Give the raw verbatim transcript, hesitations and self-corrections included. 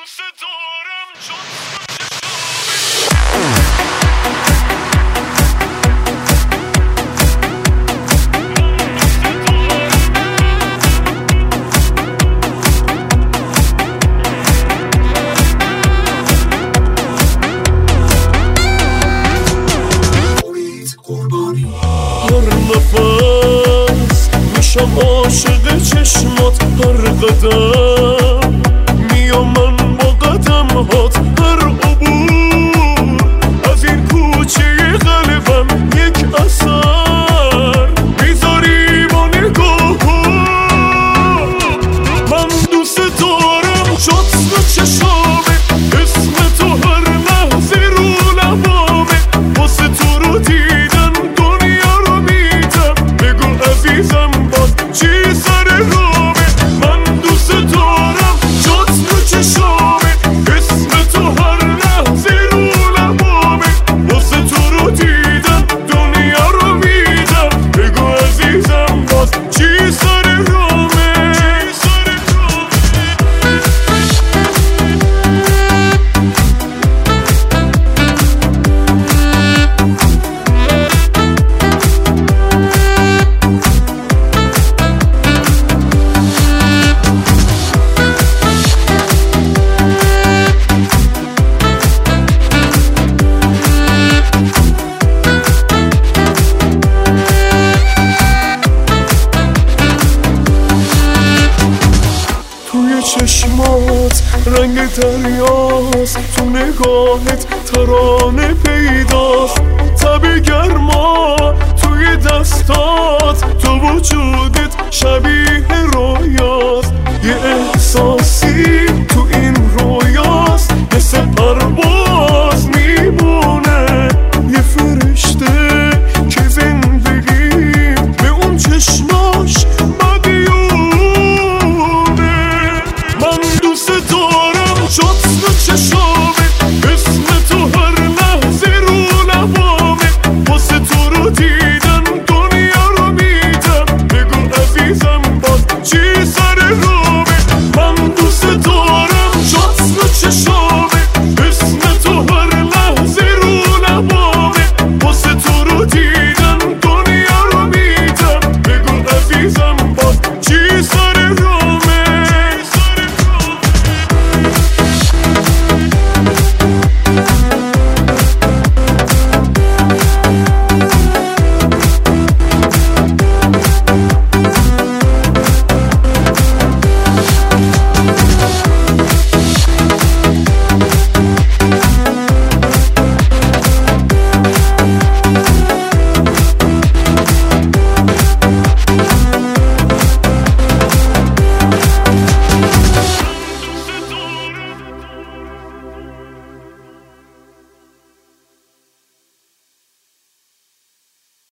دوست دارم جز هر نفس میشم عاشق چشمات، هر قدم میام من با قدم هات، هر عبور از این کوچه قلبم یک اثر میذاری با نگاه. من دوست دارم جز چشامه، اسم تو هر لحظه رو لبامه، واسه تو رو دیدن دنیا رو میدم، بگو عزیزم باز چی سر رامه. من دوست دارم جز چشامه، اسم تو هر لحظه رو لبامه، واسه تو رو دیدن دنیا رو میدم، بگو عزیزم باز چی سر رامه. توی چشمات رنگ دریاست، تو نگاهت ترانه پیداست، تب گرما توی دستات، تو وجودت شبیه رویاست، یه احساسی